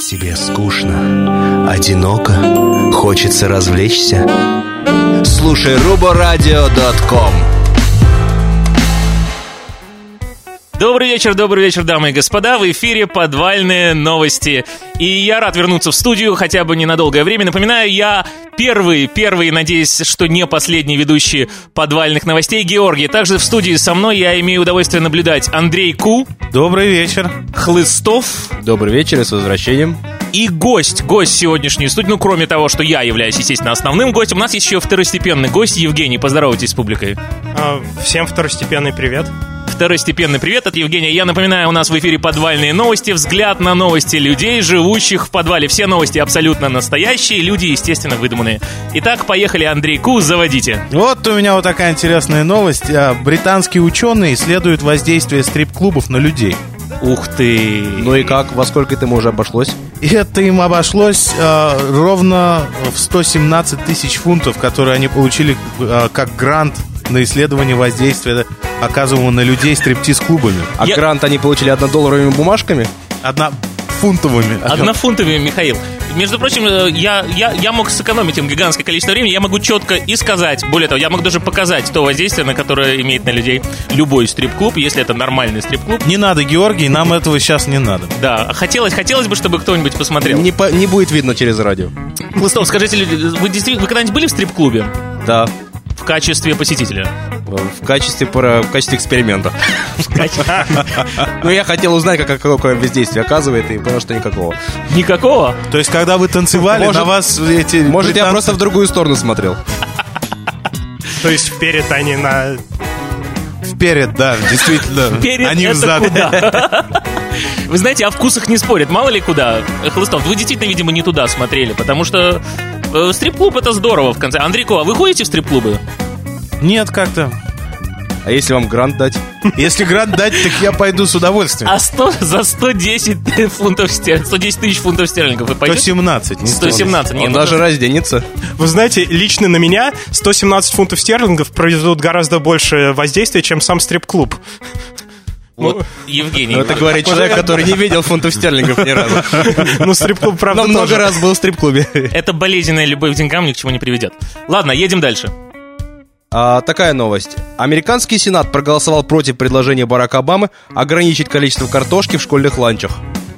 Тебе скучно, одиноко, хочется развлечься? Слушай ruboradio.com. Добрый вечер, дамы и господа. В эфире «Подвальные новости». И я рад вернуться в студию хотя бы ненадолгое время. Напоминаю, я первый, надеюсь, что не последний ведущий «Подвальных новостей» Георгий. Также в студии со мной я имею удовольствие наблюдать Андрей Ку. Добрый вечер. Хлыстов. Добрый вечер и с возвращением. И гость сегодняшней студии. Ну, кроме того, что я являюсь, естественно, основным гостем, у нас есть еще второстепенный гость Евгений. Поздоровайтесь с публикой. Всем второстепенный привет. Второстепенный привет от Евгения. Я напоминаю, у нас в эфире «Подвальные новости», взгляд на новости людей, живущих в подвале. Все новости абсолютно настоящие, люди, естественно, выдуманные. Итак, поехали, Андрей Ку, заводите. Вот у меня вот такая интересная новость. Британские ученые исследуют воздействие стрип-клубов на людей. Ух ты! Ну и как? Во сколько это ему уже обошлось? И это им обошлось ровно в 117 тысяч фунтов, которые они получили как грант на исследование воздействия, оказываемого на людей стриптиз-клубами. А грант они получили $1 бумажками? Фунтовыми. Однофунтовыми, Михаил. Между прочим, я мог сэкономить им гигантское количество времени. Я могу четко и сказать, более того, я могу даже показать то воздействие, на которое имеет на людей любой стрип-клуб, если это нормальный стрип-клуб. Не надо, Георгий, нам этого сейчас не надо. Да, хотелось бы, чтобы кто-нибудь посмотрел. Не будет видно через радио. Хлыстов, скажите, вы когда-нибудь были в стрип-клубе? Да. В качестве посетителя? В качестве эксперимента. Ну, я хотел узнать, какое воздействие оказывает, и понял, что никакого. Никакого? То есть, когда вы танцевали, на вас эти... Может, я просто в другую сторону смотрел. То есть, вперед, а не на... Вперед, да, действительно. Вперед, они это взад. куда? Вы знаете, о вкусах не спорят. Мало ли куда. Хлыстов, вы действительно, видимо, не туда смотрели, потому что стрип-клуб — это здорово в конце. Андрей Ку, а вы ходите в стрип-клубы? Нет, как-то. А если вам грант дать? Если грант дать, так я пойду с удовольствием. А за 110 тысяч фунтов стерлингов вы пойдете? 117. 117. Он даже разденется. Вы знаете, лично на меня 117 фунтов стерлингов произведут гораздо больше воздействия, чем сам стрип-клуб. Вот, Евгений. Это говорит человек, который не видел фунтов стерлингов ни разу. Ну, стрип-клуб, правда, но много раз был в стрип-клубе. Это болезненная любовь к деньгам ни к чему не приведет. Ладно, едем дальше. Такая новость. Американский Сенат проголосовал против предложения Барака Обамы ограничить количество картошки в школьных ланчах.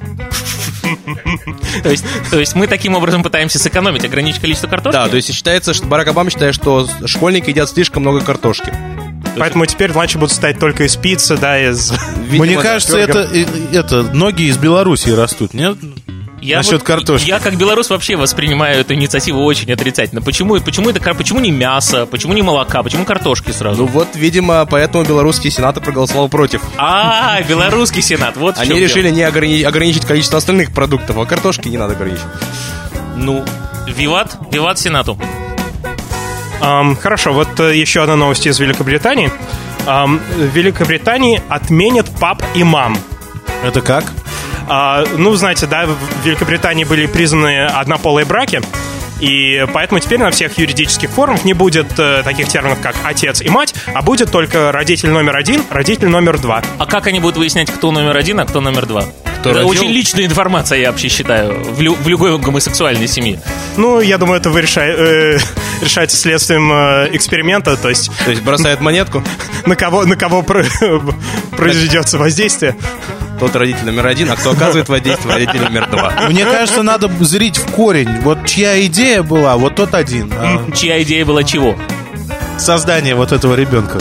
То есть мы таким образом пытаемся сэкономить, ограничить количество картошки? Да, то есть считается, что Барак Обама считает, что школьники едят слишком много картошки. Поэтому теперь ланчи будут состоять только из пиццы, да, из... Мне кажется, это ноги из Белоруссии растут, нет? Насчет картошки. Я как белорус вообще воспринимаю эту инициативу очень отрицательно. Почему не мясо, почему не молока, почему картошки сразу? Ну вот, видимо, поэтому белорусский сенат проголосовал против. Белорусский сенат, вот в чем Они решили дело. не ограничить количество остальных продуктов, а картошки не надо ограничить. Ну, виват сенату. Хорошо, вот еще одна новость из Великобритании. В Великобритании отменят пап и мам. Это как? Ну, знаете, да, в Великобритании были признаны однополые браки, и поэтому теперь на всех юридических формах не будет таких терминов, как отец и мать, а будет только родитель номер 1, родитель номер 2. А как они будут выяснять, кто номер 1, а кто номер 2? Это родил? очень личная информация, я вообще считаю, в любой гомосексуальной семье. Ну, я думаю, это вы решаете следствием эксперимента, то есть бросают монетку? На кого произведется воздействие. Тот родитель номер 1, а кто оказывает воздействие, родитель номер 2. Мне кажется, надо зрить в корень. Вот чья идея была, вот тот один. Чья идея была чего? Создание вот этого ребенка.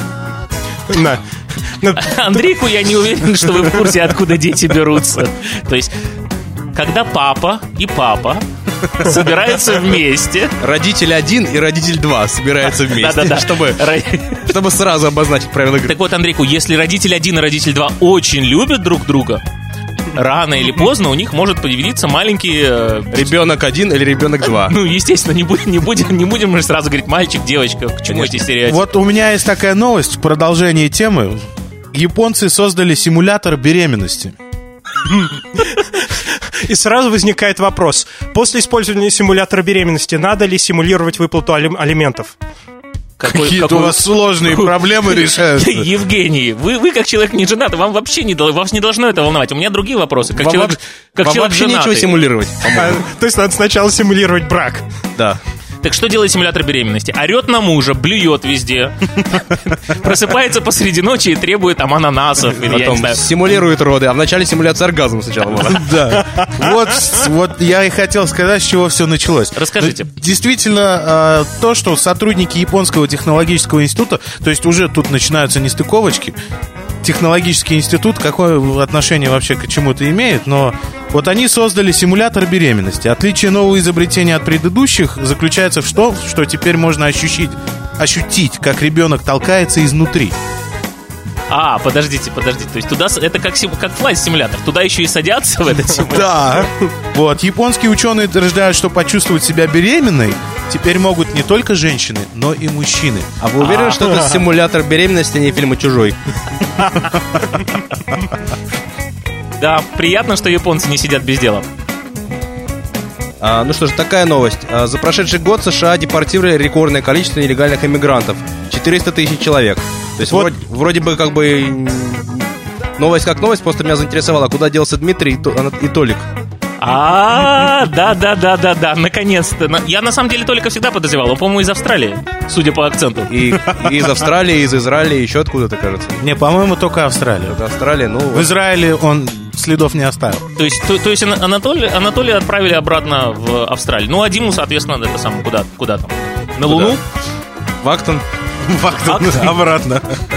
Андрейку, я не уверен, что вы в курсе, откуда дети берутся. То есть, когда папа и папа собираются вместе. Родитель 1 и родитель 2 собираются вместе, Да-да-да. чтобы сразу обозначить правила игры. Так вот, Андрейку, если родитель 1 и родитель 2 очень любят друг друга, рано или поздно у них может появиться маленький... Ребенок 1 или ребенок 2. Ну, естественно, не будем мы сразу говорить мальчик, девочка, к чему эти стереотипы. Вот у меня есть такая новость в продолжении темы. Японцы создали симулятор беременности. И сразу возникает вопрос. После использования симулятора беременности надо ли симулировать выплату алиментов? Какие-то у вас сложные проблемы решаются. Евгений, вы как человек не женатый, вам вообще вас не должно это волновать. У меня другие вопросы. Как человек вообще нечего симулировать. То есть надо сначала симулировать брак. Да. Так что делает симулятор беременности? Орет на мужа, блюет везде, просыпается посреди ночи и требует там ананасов. Потом симулирует роды, а в начале симуляция оргазма сначала была. Да. Вот я и хотел сказать, с чего все началось. Расскажите. Действительно, то, что сотрудники Японского технологического института, то есть уже тут начинаются нестыковочки, технологический институт, какое отношение вообще к чему-то имеет, но вот они создали симулятор беременности. Отличие нового изобретения от предыдущих заключается в том, что теперь можно ощутить, как ребенок толкается изнутри. Подождите. То есть туда это как флайт-симулятор. Туда еще и садятся в этот симулятор? Да. Вот, японские ученые утверждают, что почувствовать себя беременной теперь могут не только женщины, но и мужчины. А вы уверены, что это симулятор беременности, а не фильма «Чужой»? Да, приятно, что японцы не сидят без дела. Ну что ж, такая новость. За прошедший год США депортировали рекордное количество нелегальных иммигрантов. 400 тысяч человек. То есть вот. вроде бы как бы новость как новость, просто меня заинтересовало, куда делся Дмитрий и Толик. Да, наконец-то. Я на самом деле Толика всегда подозревал, он, по-моему, из Австралии, судя по акценту. И из Австралии, и из Израиля, еще откуда-то, кажется. Не, по-моему, только Австралия. Только Австралия, ну... В Израиле он следов не оставил. То есть Анатолия отправили обратно в Австралию. Ну, а Диму, соответственно, это самое, куда там? На Луну? В Актон. Обратно.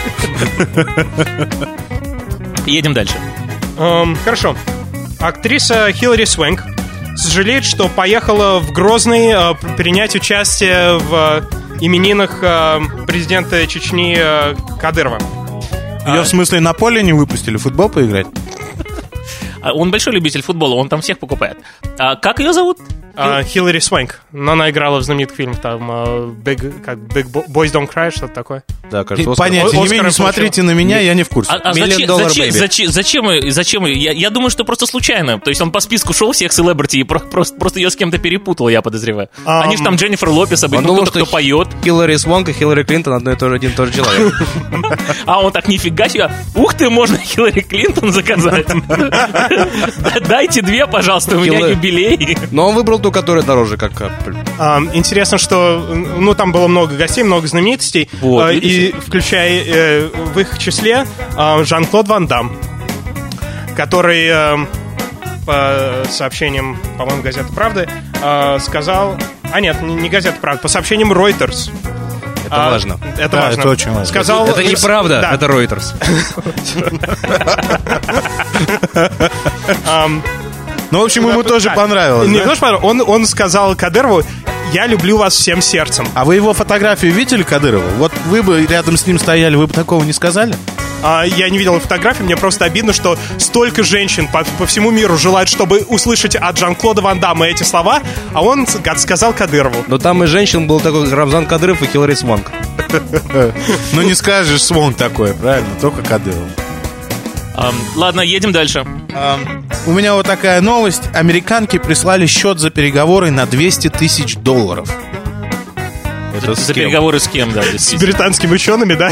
Едем дальше. Хорошо. Актриса Хиллари Свэнк сожалеет, что поехала в Грозный принять участие в именинах президента Чечни Кадырова. Ее, в смысле, на поле не выпустили в футбол поиграть? Он большой любитель футбола, он там всех покупает. Как ее зовут? Хиллари Свэнк. Но она играла в знаменитых фильмах, там Big Boys Don't Cry, что-то такое. Да, кажется, понятия не имею, не смотрите на меня, я не в курсе. Зачем? Я думаю, что просто случайно. То есть он по списку шел всех селебрити и просто ее с кем-то перепутал, я подозреваю. Они же там Дженнифер Лопес, кто поет. Хиллари Свэнк и Хиллари Клинтон один и тот же человек. А он так, нифига себе, ух ты, можно Хиллари Клинтон заказать. Дайте 2, пожалуйста, у меня юбилей. Но он выбрал ту, которая дороже, как Apple. Интересно, что там было много гостей, много знаменитостей, и включая в их числе Жан-Клод Ван Дамм, который, по сообщениям, по-моему, газеты «Правды», сказал... нет, не газета «Правда», по сообщениям Reuters. Это важно. Это важно. Это очень важно. Сказал... Это неправда, да. Это Reuters. Ну, в общем, ему тоже понравилось. Не тоже понравилось. Он сказал Кадырову: «Я люблю вас всем сердцем». А вы его фотографию видели, Кадырова? Вот вы бы рядом с ним стояли, вы бы такого не сказали? Я не видел фотографии, мне просто обидно, что столько женщин по всему миру желают, чтобы услышать от Жан-Клода Ван Дамма эти слова, а он сказал Кадырову. Но там и женщин был такой Рамзан Кадыров и Хиллари Свэнк. Ну не скажешь Свонг такое, правильно? Только Кадыров. Ладно, едем дальше. У меня вот такая новость. Американки прислали счет за переговоры на $200 тысяч. Это за переговоры с кем, да? С британскими учеными, да?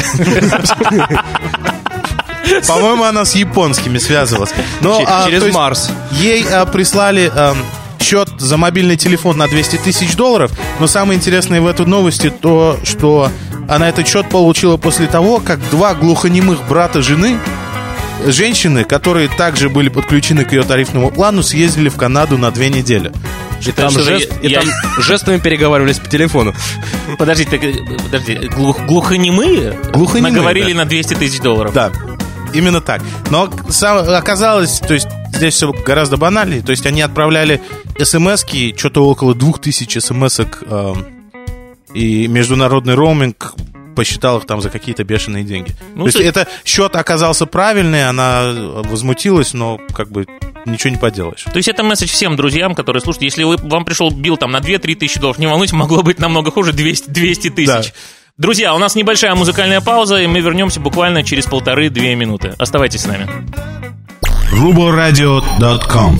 По-моему, она с японскими связывалась. Через Марс. Ей прислали счет за мобильный телефон на $200 тысяч. Но самое интересное в этой новости то, что она этот счет получила после того, как 2 глухонемых брата жены, женщины, которые также были подключены к ее тарифному плану, съездили в Канаду на 2 недели. И там жестами переговаривались по телефону. Подождите, глухонемые наговорили на $200 тысяч. Да, именно так. Но оказалось, то есть здесь все гораздо банальнее. То есть они отправляли смс-ки, что-то около 2000 смс-ок, и международный роуминг посчитал их там за какие-то бешеные деньги. То есть это счет оказался правильный, она возмутилась, но как бы ничего не поделаешь. То есть это месседж всем друзьям, которые слушают. Если вам пришел билл там на $2-3 тысячи, не волнуйтесь, могло быть намного хуже, 200 тысяч. Да. Друзья, у нас небольшая музыкальная пауза, и мы вернемся буквально через 1,5-2 минуты. Оставайтесь с нами. ruboradio.com.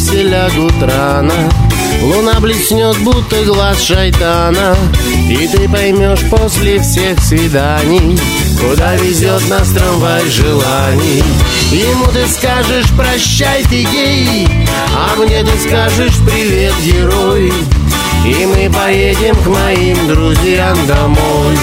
все лягут рано. Луна блеснет, будто глаз шайтана, и ты поймешь после всех свиданий, куда везет нас трамвай желаний. Ему ты скажешь прощай, ты гей, а мне ты скажешь привет, герой, и мы поедем к моим друзьям домой.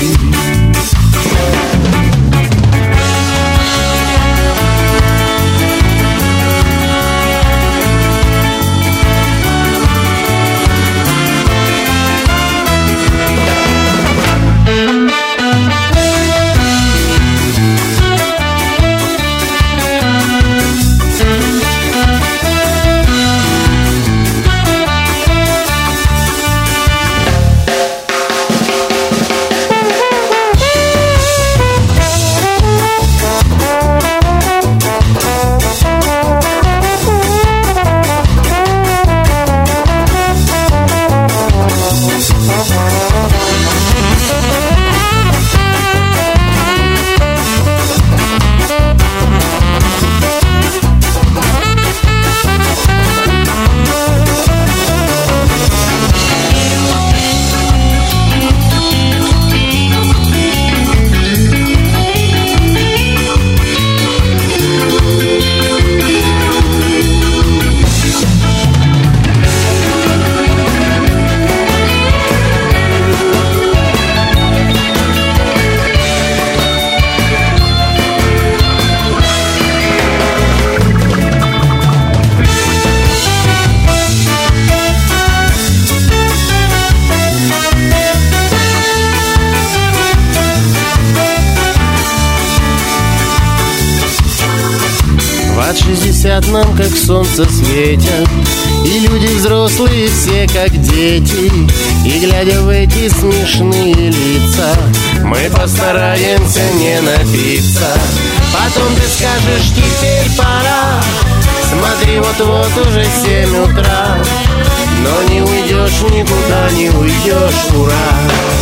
От 60 нам как солнце светят, и люди взрослые все как дети. И глядя в эти смешные лица, мы постараемся не напиться. Потом ты скажешь, теперь пора, смотри, вот-вот уже 7 утра. Но не уйдешь, никуда не уйдешь, ура.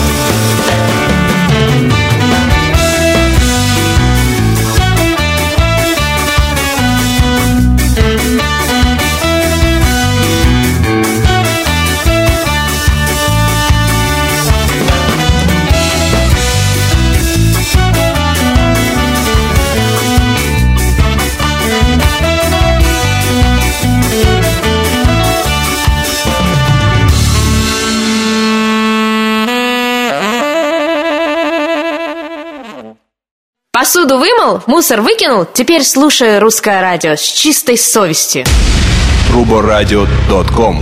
Посуду вымыл, мусор выкинул, теперь слушай русское радио с чистой совестью. Ruboradio.com.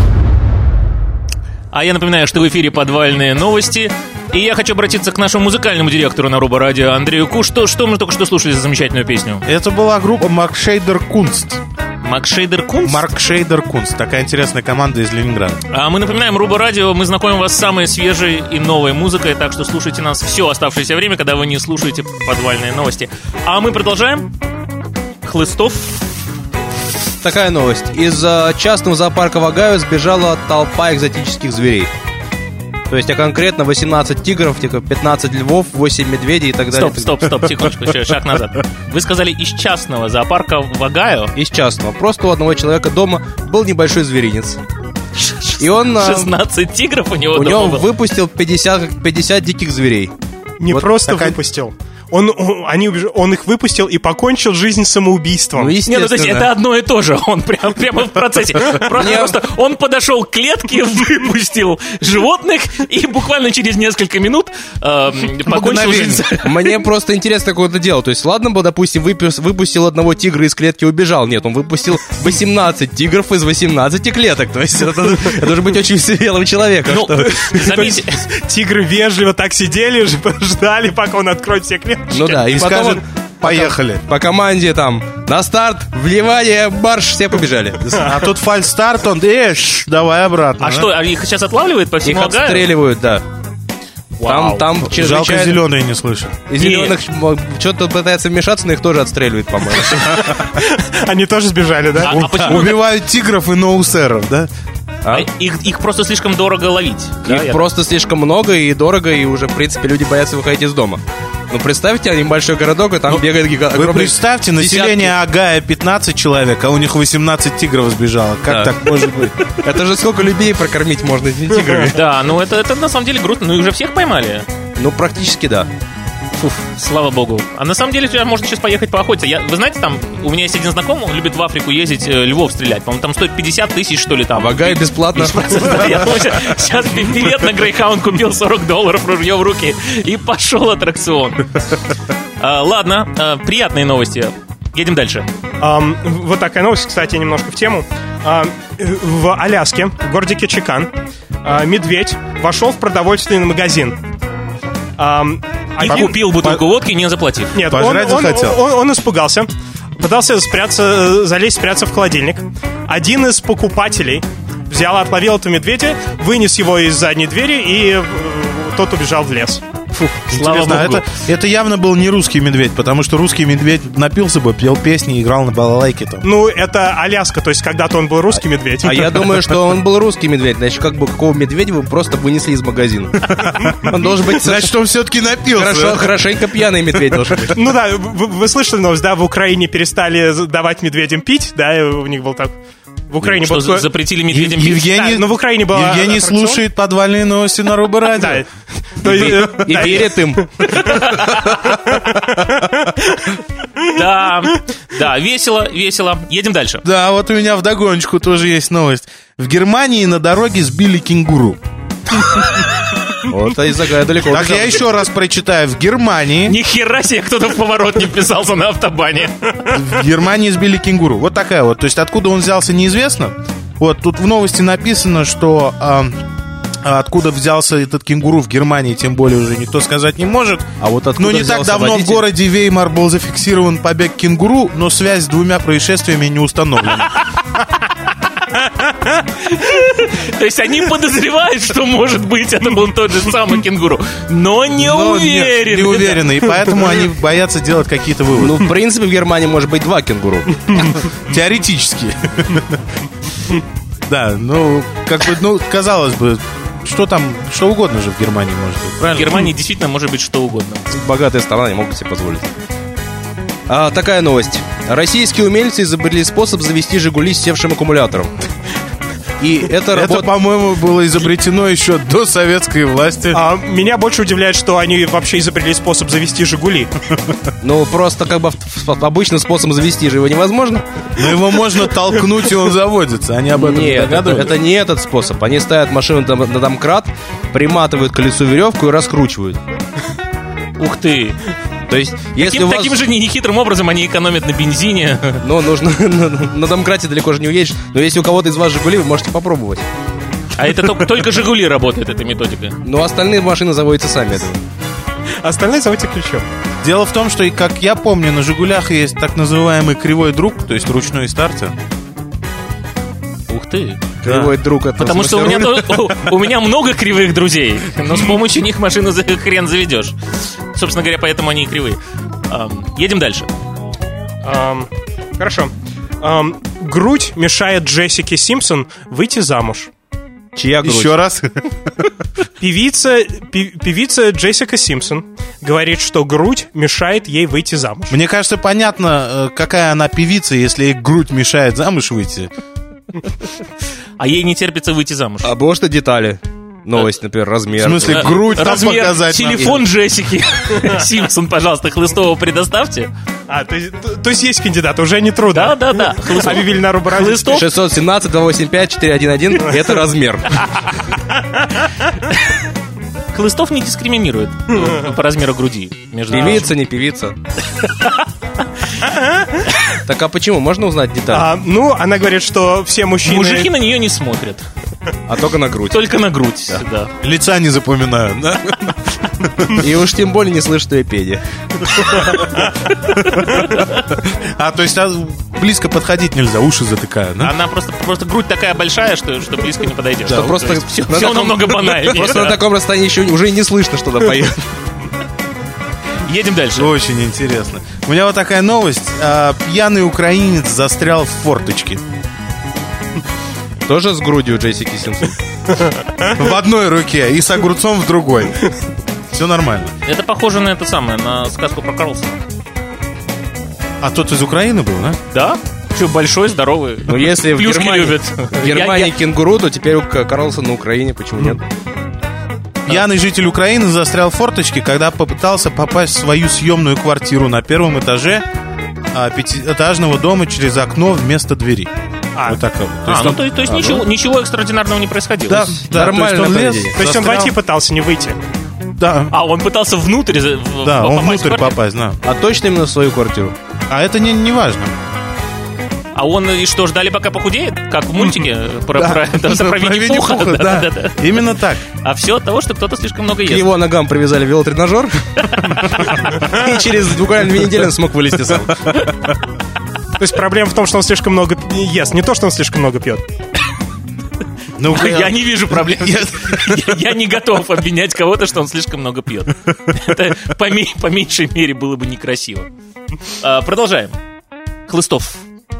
А я напоминаю, что в эфире «Подвальные новости». И я хочу обратиться к нашему музыкальному директору на Рубо Радио Андрею Ку. Что мы только что слушали за замечательную песню? Это была группа Маркшейдер Кунст. Маркшейдер Кунст? Маркшейдер Кунст. Такая интересная команда из Ленинграда. А мы напоминаем, Рубо Радио, мы знакомим вас с самой свежей и новой музыкой, так что слушайте нас все оставшееся время, когда вы не слушаете «Подвальные новости». А мы продолжаем. Хлыстов. Такая новость. Из частного зоопарка в Огайо сбежала толпа экзотических зверей. То есть, а конкретно 18 тигров, 15 львов, 8 медведей и так далее. Стоп, секундочку, шаг назад. Вы сказали из частного зоопарка в Огайо? Из частного. Просто у одного человека дома был небольшой зверинец. И он... 16 тигров у него дома него было? выпустил 50 диких зверей. Не Вот просто такая... выпустил. Он их выпустил и покончил жизнь самоубийством. Ну, Нет, ну, то есть это одно и то же. Он прямо в процессе. Просто он подошел к клетке, выпустил животных и буквально через несколько минут покончил жизнь. Мне просто интересно, как это дело. То есть, ладно бы, допустим, выпустил одного тигра из клетки и убежал. Нет, он выпустил 18 тигров из 18 клеток. То есть, это должен быть очень смелым человеком. Заметьте, тигры вежливо так сидели, ждали, пока он откроет все клетки. Ну да, и потом скажет, поехали. по команде там на старт, внимание, марш, все побежали. А тут фальстарт, он, давай обратно. а что, их сейчас отлавливают по Их всему Огайо? отстреливают, да. Там Жалко, чрезвычайно... зеленые не слышат. И зеленых что-то пытается вмешаться, но их тоже отстреливают, по-моему. Они тоже сбежали, да? А почему? Убивают тигров и ноусеров, да? Их просто слишком дорого ловить. Их просто слишком много и дорого, и уже, в принципе, люди боятся выходить из дома. Ну, представьте, небольшой городок, и там бегает Вы представьте, население Агая 15 человек, а у них 18 тигров сбежало. Как так может быть? Это же сколько людей прокормить можно этими тиграми? Да, ну это на самом деле грустно. Ну и уже всех поймали. Ну, практически да. Фуф, слава богу. А на самом деле можно сейчас поехать поохотиться. Вы знаете, там у меня есть один знакомый, он любит в Африку ездить, львов стрелять. По-моему, там стоит 50 тысяч, что ли, там. В Агае бесплатно. Я сейчас билет на Greyhound купил $40, ружье в руки, и пошел аттракцион. Ладно, приятные новости. Едем дальше. Вот такая новость, кстати, немножко в тему. В Аляске, в городе Кетчикан, медведь вошел в продовольственный магазин. И купил бутылку водки, не заплатив. Нет, Пожрать захотел. он испугался, пытался залезть, спрятаться в холодильник. Один из покупателей отловил этого медведя, вынес его из задней двери, и тот убежал в лес. Фу, слава богу. Это явно был не русский медведь, потому что русский медведь напился бы, пел песни и играл на балалайке там. Ну, это Аляска, то есть когда-то он был русский медведь. А я думаю, что он был русский медведь. Значит, как бы какого медведя вы просто вынесли из магазина? Он должен быть... Значит, он все-таки напился. Хорошенько пьяный медведь должен быть. Ну да, вы слышали новость, да? В Украине перестали давать медведям пить, да? У них был так... В Украине что, запретили медведям пить? Евгений, да, но в Украине была Евгений слушает подвальные новости на Рубо Радио. И верит им. Да, весело. Едем дальше. Да, вот у меня вдогоночку тоже есть новость. В Германии на дороге сбили кенгуру. Вот из Агая далеко. Так я еще раз прочитаю. В Германии... Ни хера себе, кто-то в поворот не вписался на автобане. В Германии сбили кенгуру. Вот такая вот. То есть откуда он взялся, неизвестно. Вот тут в новости написано, что откуда взялся этот кенгуру в Германии, тем более уже никто сказать не может. А вот откуда но не так давно водитель? В городе Веймар был зафиксирован побег кенгуру, но связь с двумя происшествиями не установлена. То есть они подозревают, что, может быть, это был тот же самый кенгуру, но не уверены. Не уверены, и поэтому они боятся делать какие-то выводы. Ну, в принципе, в Германии может быть 2 кенгуру. Теоретически. Да, ну, как бы, ну, казалось бы, что там, что угодно же в Германии может быть, правильно? В Германии действительно может быть что угодно. Богатая страна, не могут себе позволить. Такая новость. Российские умельцы изобрели способ завести «Жигули» с севшим аккумулятором. И это по-моему, было изобретено еще до советской власти. Меня больше удивляет, что они вообще изобрели способ завести «Жигули». Ну, просто как бы обычным способом завести же его невозможно. Но его можно толкнуть, и он заводится. Они об этом не догадываются. Это не этот способ. Они ставят машину на домкрат, приматывают к колесу веревку и раскручивают. Ух ты! То есть, если у вас... Таким же нехитрым образом они экономят на бензине. Ну, нужно... На домкрате далеко же не уедешь. Но если у кого-то из вас «Жигули», вы можете попробовать. А это только «Жигули» работает, эта методика. Ну, остальные машины заводятся сами. Остальные заводятся ключом. Дело в том, что, как я помню, на «Жигулях» есть так называемый кривой друг, то есть ручной стартер. Ух ты. Кривой друг. Это потому что у меня много кривых друзей, но с помощью них машину хрен заведешь. Собственно говоря, поэтому они и кривые. Едем дальше. Хорошо. Грудь мешает Джессике Симпсон выйти замуж. Чья грудь? Еще раз. Певица Джессика Симпсон говорит, что грудь мешает ей выйти замуж. Мне кажется, понятно, какая она певица, если ей грудь мешает замуж выйти. А ей не терпится выйти замуж. А может, детали. Новость, например, размер. В смысле, грудь там размер, показать. телефон Джессики Симпсон, пожалуйста, Хлыстова предоставьте. То есть есть кандидат, уже не трудно. Да. Объявили на Рубо Радио. 617-285-411. Это размер. Хлыстов не дискриминирует по размеру груди. Певица, не певица. Так а почему? Можно узнать детали? Ну, она говорит, что все мужчины... Мужики на нее не смотрят. А только на грудь. Только на грудь, да. Лица не запоминают, да? И уж тем более не слышат ее пение. То есть близко подходить нельзя, уши затыкают, да? Она просто грудь такая большая, что близко не подойдешь. Что просто все намного банальнее. Просто на таком расстоянии еще уже и не слышно, что она поет. Едем дальше. Очень интересно. У меня вот такая новость. Пьяный украинец застрял в форточке. Тоже с грудью Джессики Симпсон? В одной руке и с огурцом в другой. Все нормально. Это похоже на это самое, на сказку про Карлсона. А тот из Украины был, да? Да? Че, большой, здоровый. Ну, если в Плюшки Германии, любит. в Германии кенгуру, то теперь у Карлсон на Украине, почему нет? Пьяный житель Украины застрял в форточке, когда попытался попасть в свою съемную квартиру на первом этаже пятиэтажного дома через окно вместо двери. Вот так вот. То есть ничего экстраординарного не происходило. Да, нормально. то есть То есть он войти пытался, не выйти. Да, А, он пытался внутрь да, он попасть внутрь в квартиру? попасть, да. А точно именно в свою квартиру? А это не важно. А он и что, ждали, пока похудеет? Как в мультике про Про Винни-Пуха? Винни-Пуха, да. Именно так. А все от того, что кто-то слишком много К ест. его ногам привязали велотренажер, и через буквально 2 недели он смог вылезти сам. То есть проблема в том, что он слишком много ест, не то, что он слишком много пьет. Ну, Я не вижу проблем. Я не готов обвинять кого-то, что он слишком много пьет. Это по меньшей мере было бы некрасиво. Продолжаем. Хлыстов.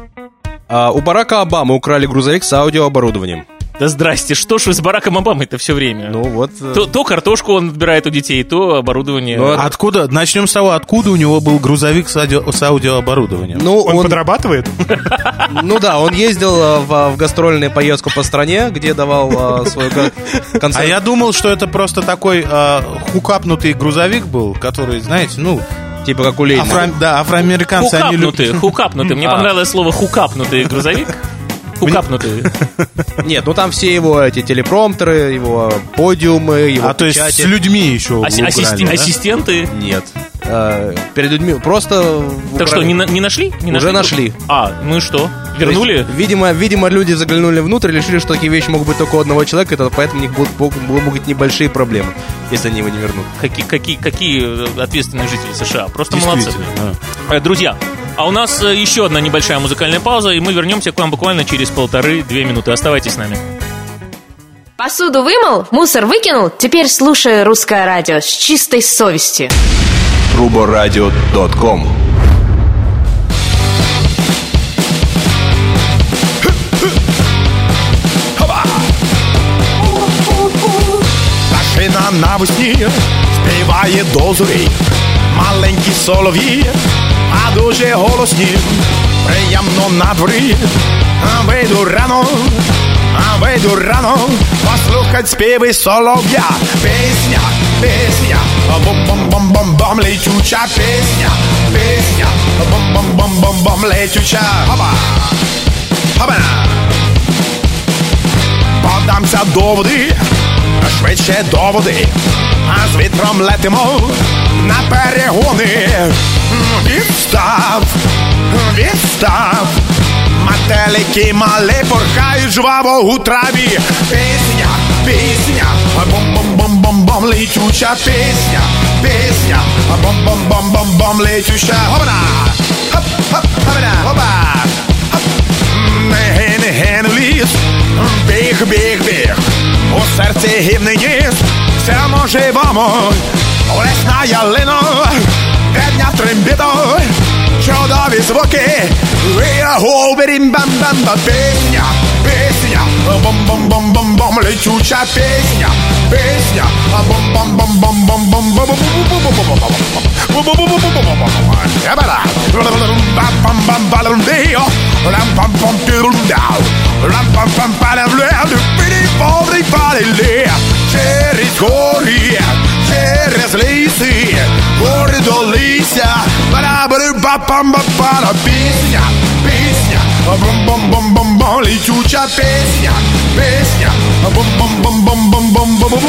У Барака Обамы украли грузовик с аудиооборудованием. Да здрасте, что ж вы с Бараком Обамой-то все время? Ну вот. То картошку он отбирает у детей, то оборудование. Ну, откуда? Начнем с того, откуда у него был грузовик с аудиооборудованием. Ну, Он подрабатывает? Ну да, он ездил в гастрольную поездку по стране, где давал свой концерт. А я думал, что это просто такой хукапнутый грузовик был, который, знаете, ну... Типа как у Ленина. Да, афроамериканцы, они любят... Хукапнутый. Мне понравилось слово хукапнутый грузовик. Хукапнутый. Нет, ну там все его эти телепромптеры, его подиумы, его то есть печати. с людьми еще убрали, да? Ассистенты. Нет. Перед людьми просто... Так что, не нашли? Уже нашли. Ну и что? Вернули? То есть, видимо, люди заглянули внутрь, решили, что такие вещи могут быть только у одного человека, поэтому у них будут небольшие проблемы, если они его не вернут. Какие ответственные жители США. Просто молодцы. Да. Друзья, а у нас еще одна небольшая музыкальная пауза, и мы вернемся к вам буквально через 1,5-2 минуты. Оставайтесь с нами. Посуду вымыл, мусор выкинул, теперь слушай русское радио с чистой совестью. Ruboradio.com. Машина навесні співає до зорі, маленькі солов'ї, а дуже голосні, приємно на дворі, вийду рано, послухать співи солов'я, пісня, бом-бом-бом-бом-бом, летюча пісня, бом-бом-бом-бом-бом, летюча, хоба, подамся до води, швидше до води, а з вітром летимо на перегони. Відстав, метелики малі порхають жваво у траві. Пісня, бом-бом-бом-бом-бом, летюча пісня, бом-бом-бом-бом-бом, летюча, хопана, хопа, не ліс, біг, у серці гівний ніс, все можливо, лесна ялина, дня трембіто, чудові звуки, бім-бам-бам-бам, пісня, бом-бом-бом-бом-бом, летюча пісня, бом-бом-бом-бом-бом-бом, через гори, через ліси, гори до лися, ба-ба-ба-ба-ба-ба, пісня, бом-бом-бом-бом-бом, летюча пісня, бом-бом-бом-бом-бом-бом,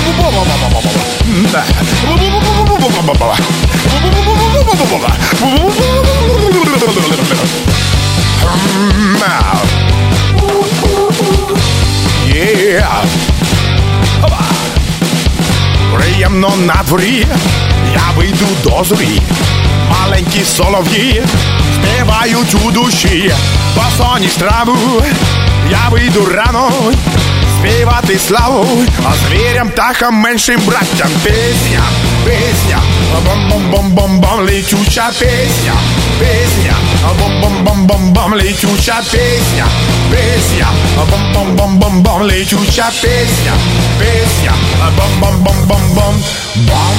приємно на дворі, я вийду до зорі, маленькі солов'ї співають у душі, посоніж траву, я вийду рано, співати славу, а звірям, птахам, меншим браттям, пісня, бом-бом-бом-бом-бом, летюча пісня, бом-бом-бом-бом-бом, летюча пісня, бом-бом-бом-бом бом-бом-бом, летючая песня, песня, бом-бом-бом-бом-бом, бом.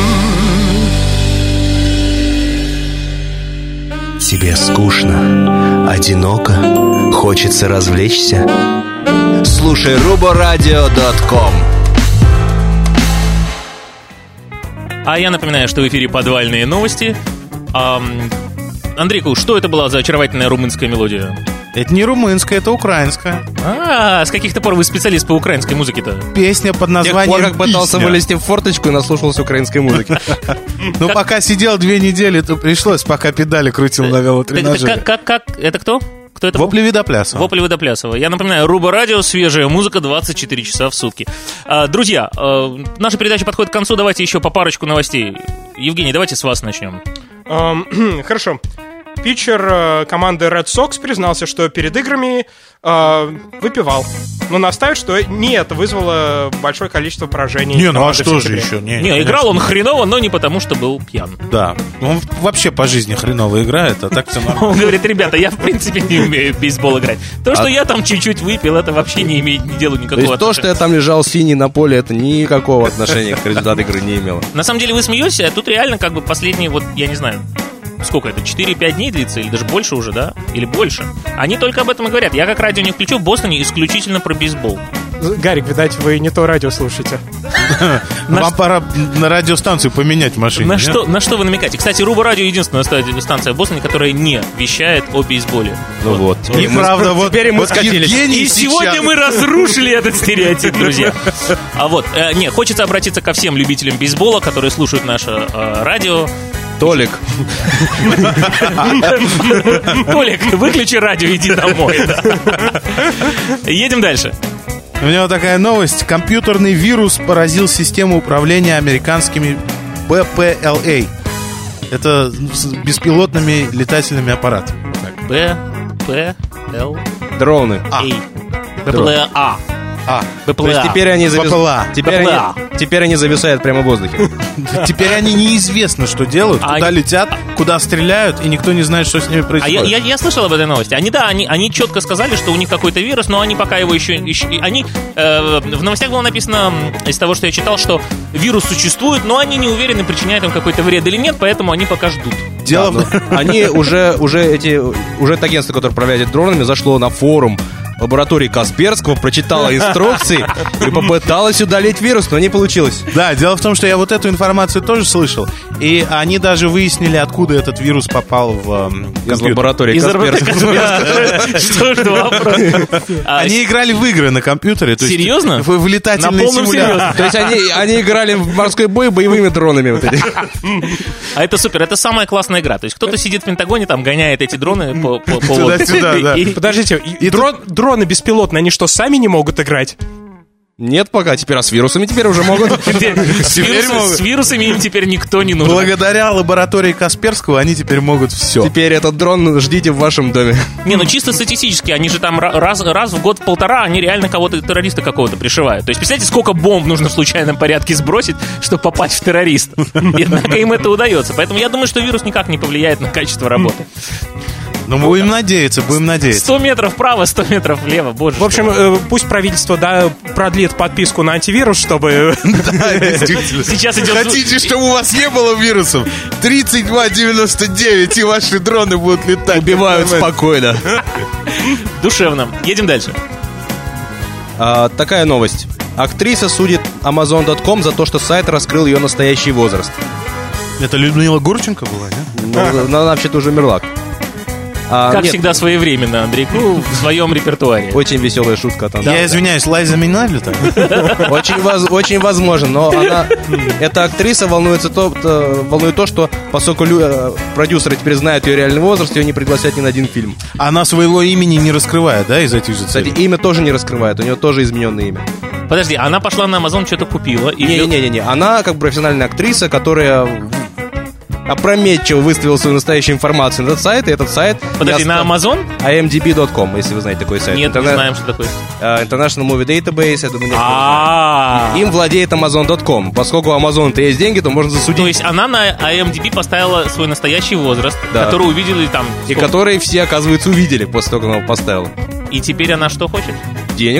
Тебе скучно, одиноко, хочется развлечься? Слушай ruboradio.com. А я напоминаю, что в эфире подвальные новости. Андрейку, что это была за очаровательная румынская мелодия? Это не румынская, это украинская. С каких-то пор вы специалист по украинской музыке-то? Песня под названием Тех пор, как пытался «Песня». вылезти в форточку и наслушался украинской музыки. Ну, пока сидел 2 недели, то пришлось, пока педали крутил на велотренажере. Как? Это кто? Кто это был? Вопли Видоплясова. Вопли Водоплясова. Я напоминаю, Руба Радио, свежая музыка 24 часа в сутки. Друзья, наша передача подходит к концу. Давайте еще по парочку новостей. Евгений, давайте с вас начнем. Хорошо. Питчер команды Red Sox признался, что перед играми выпивал. Но настаивает, что не это вызвало большое количество поражений. Не, ну а команды в что же сентябре. еще? Не, играл он хреново, но не потому, что был пьян. Да, он вообще по жизни хреново играет, а так все нормально. Он говорит, ребята, я в принципе не умею в бейсбол играть. То, что я там чуть-чуть выпил, это вообще не имеет ни делу То никакого есть то, что отношения. я там лежал синий на поле, это никакого отношения к результату игры не имело. На самом деле вы смеетесь, а тут реально как бы последние, вот, я не знаю, сколько это, 4-5 дней длится, или даже больше уже, да? Или больше. Они только об этом и говорят. Я как радио не включу, в Бостоне исключительно про бейсбол. Гарик, видать, вы не то радио слушаете. Вам пора на радиостанцию поменять в машине. На что вы намекаете? Кстати, Руба Радио единственная станция в Бостоне, которая не вещает о бейсболе. Ну вот. И правда, вот теперь мы скатились. Евгений И сегодня сейчас- мы разрушили этот стереотип, друзья. Хочется обратиться ко всем любителям бейсбола, которые слушают наше радио. Толик. Толик, выключи радио, иди домой. Едем дальше. У меня вот такая новость. Компьютерный вирус поразил систему управления американскими БПЛА. Это с беспилотными летательными аппаратами. БПЛ. Дроны. БПЛА. То есть теперь они теперь они зависают прямо в воздухе. Теперь они неизвестно, что делают, куда летят, куда стреляют, и никто не знает, что с ними происходит. Я слышал об этой новости. Они четко сказали, что у них какой-то вирус, но они пока его еще... в новостях было написано, из того, что я читал, что вирус существует, но они не уверены, причиняет он какой-то вред или нет, поэтому они пока ждут. Они уже это агентство, которое управляет дронами, зашло на форум лаборатории Касперского, прочитала инструкции и попыталась удалить вирус, но не получилось. Да, дело в том, что я вот эту информацию тоже слышал, и они даже выяснили, откуда этот вирус попал в Из лаборатории Касперского. Что ж, вопрос. Они играли в игры на компьютере. То есть Серьезно? В летательные На полном симуляторы. То есть они играли в морской бой боевыми дронами. Вот эти. А это супер, это самая классная игра. То есть кто-то сидит в Пентагоне, там гоняет эти дроны по Туда-сюда, да. И- Подождите, дроны беспилотные, они что, сами не могут играть? Нет пока, теперь с вирусами теперь уже могут. С вирусами им теперь никто не нужен. Благодаря лаборатории Касперского они теперь могут все. Теперь этот дрон ждите в вашем доме. Не, ну чисто статистически, они же там раз в год, в полтора, они реально кого-то, террориста какого-то пришивают. То есть, представляете, сколько бомб нужно в случайном порядке сбросить, чтобы попасть в террориста. И однако им это удается. Поэтому я думаю, что вирус никак не повлияет на качество работы. Ну, будем надеяться. 100 метров вправо, 100 метров влево, боже. В общем, пусть правительство продлит подписку на антивирус, чтобы... Сейчас идет... Хотите, чтобы у вас не было вирусов? 3299, и ваши дроны будут летать. Убивают спокойно. Душевно. Едем дальше. Такая новость. Актриса судит Amazon.com за то, что сайт раскрыл ее настоящий возраст. Это Людмила Гурченко была, да? Ну, она вообще-то уже умерла. Как Нет, всегда, своевременно, Андрейку, в своем репертуаре. очень веселая шутка там. Я извиняюсь, Лайза Минелли там? Очень возможно, но эта актриса волнует то, что поскольку продюсеры теперь знают ее реальный возраст, ее не пригласят ни на один фильм. Она своего имени не раскрывает, да, из этих же Кстати, целей? имя тоже не раскрывает, у нее тоже измененное имя. Подожди, она пошла на Amazon, что-то купила. И Не-не-не, она как профессиональная актриса, которая опрометчиво выставила свою настоящую информацию на этот сайт, и этот сайт... Подожди, на Amazon? IMDb.com, если вы знаете такой сайт. Нет, не знаем, что такое. International Movie Database, я думаю, А-а-а. им владеет Amazon.com. Поскольку у Amazon-то есть деньги, то можно засудить. То есть она на IMDb поставила свой настоящий возраст, Да. который увидели там... И сколько? который все, оказывается, увидели после того, как она его поставила. И теперь она что хочет? Денег.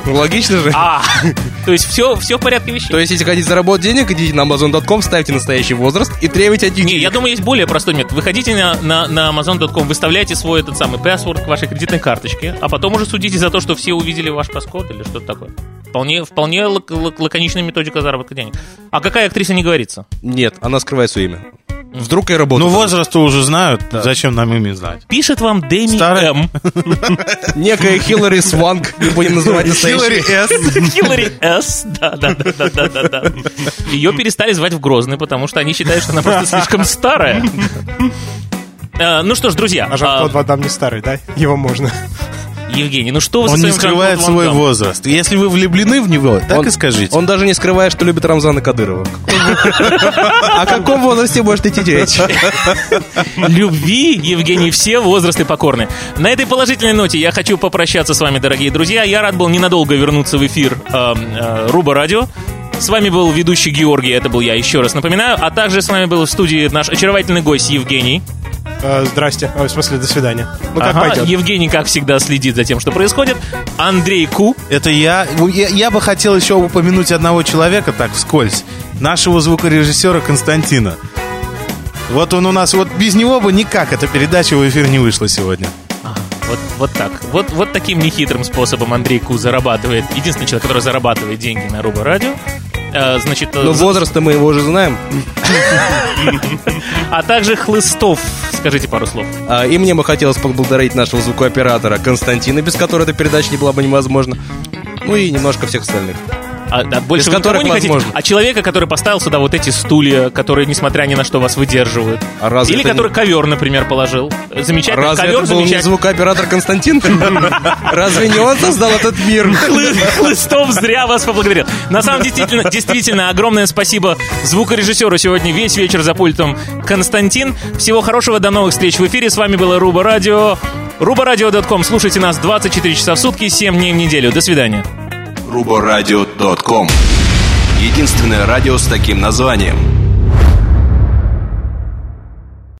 Логично же. То есть все в порядке вещей. То есть, если хотите заработать денег, идите на Amazon.com, ставьте настоящий возраст и требуйте от них Не, денег. я думаю, есть более простой метод. Вы ходите на Amazon.com, выставляете свой этот самый password к вашей кредитной карточке, а потом уже судите за то, что все увидели ваш паскод или что-то такое. Вполне лаконичная методика заработка денег. А какая актриса, не говорится? Нет, она скрывает свое имя. Вдруг я работаю. Ну, возраст-то уже знают, зачем нам имя знать? Пишет вам Дэми Старая. М. Некая Хиллари Сванг, не будем называть настоящей. Хиллари С. Да. Ее перестали звать в Грозный, потому что они считают, что она просто слишком старая. Ну что ж, друзья. А Жан-Клод Ван Дамм не старый, да? Его можно. Евгений, ну что вы Он со не своим скрывает Жан-Клодом свой Ван Даммом? возраст. Если вы влюблены в него, так и скажите. Он даже не скрывает, что любит Рамзана Кадырова. О каком возрасте может идти речь? Любви, Евгений, все возрасты покорны. На этой положительной ноте я хочу попрощаться с вами, дорогие друзья. Я рад был ненадолго вернуться в эфир Руба Радио. С вами был ведущий Георгий, это был я, еще раз напоминаю. А также с вами был в студии наш очаровательный гость Евгений. Здрасте. В смысле, до свидания. Ну, как пойдет. Евгений, как всегда, следит за тем, что происходит. Андрей Ку. Это я. Я бы хотел еще упомянуть одного человека, так, вскользь. Нашего звукорежиссера Константина. Вот он у нас, вот без него бы никак эта передача в эфир не вышла сегодня. Вот так. Вот таким нехитрым способом Андрей Ку зарабатывает. Единственный человек, который зарабатывает деньги на Руба Радио. Значит, Но возраст-то мы его уже знаем. А также Хлыстов. Скажите пару слов. И мне бы хотелось поблагодарить нашего звукооператора Константина, без которого эта передача не была бы невозможна. Ну и немножко всех остальных. Больше без которых не хотите? возможно. А человека, который поставил сюда вот эти стулья, которые, несмотря ни на что, вас выдерживают. А разве Или это который ковер, например, положил. Замечательный Разве ковер, это был не замечательный. звукооператор Константин? Разве не он создал этот мир? Хлыстов зря вас поблагодарил. На самом деле, действительно, огромное спасибо звукорежиссеру сегодня весь вечер за пультом Константин. Всего хорошего, до новых встреч в эфире. С вами было Руба Радио. RubaRadio.com. Слушайте нас 24 часа в сутки, 7 дней в неделю. До свидания. RuboRadio.com. Единственное радио с таким названием.